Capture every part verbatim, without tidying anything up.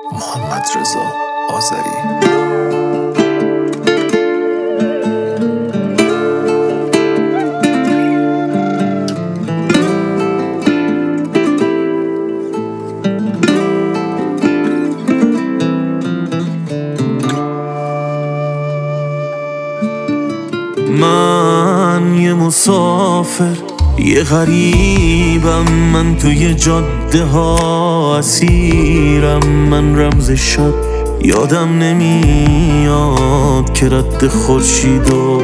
محمدرضا آذری. من یه مسافر، یه غریبم، من توی جاده ها اسیرم. من رمز شب یادم نمیاد که رد خورشیدو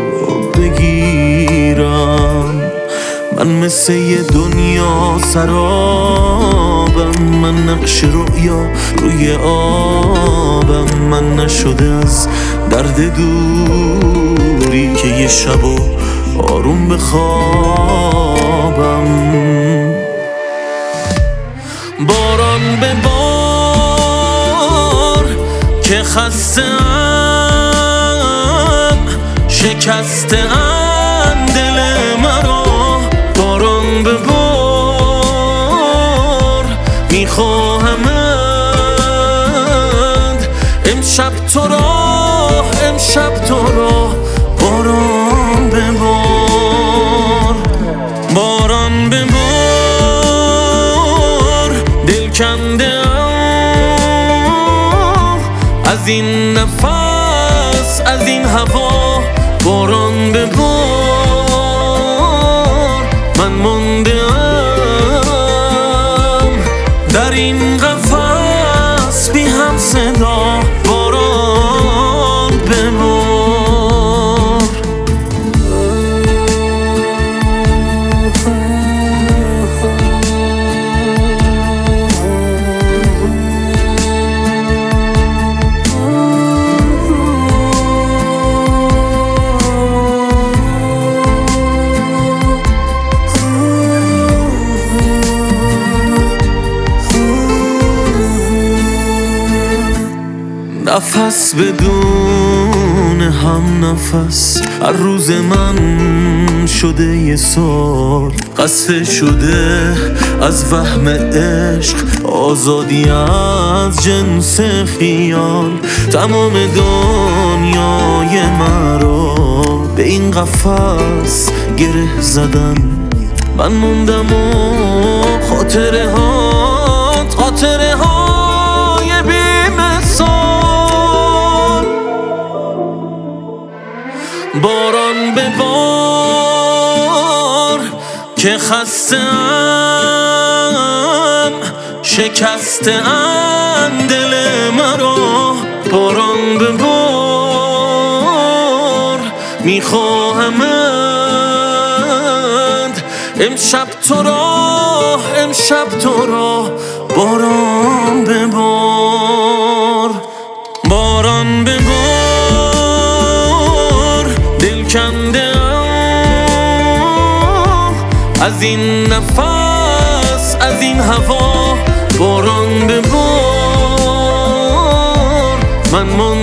بگیرم. من مثل یه دنیا سرابم، من نقش رؤیا روی آبم. من نشده از درد دوری که یه شبو آروم بخوابم. باران به بار که خسته‌ام، شکسته‌ام دل مرا. باران به بار میخواهمت امشب تو را، امشب تو را. باران به بار، باران به بار، دل کنده ام از این نفس، از این هوا. باران به بار، من مانده ام در این قفس بی هم صدا. باران به بار. نفس بدون هم نفس، هر روز من شده یه سال. قصه شده از وهم عشق، آزادی از جنس خیال. تمام دنیای مرا به این قفس گره زدن. من موندم و خاطره هات، خاطره های بی‌مثال. باران به بار که خسته‌ام، شکسته‌ام دل مرا. باران به بار میخواهمت امشب تو را، امشب تو را. باران به بار، باران به بار، دل کنده ام از این نفس، از این هوا. باران به بار، من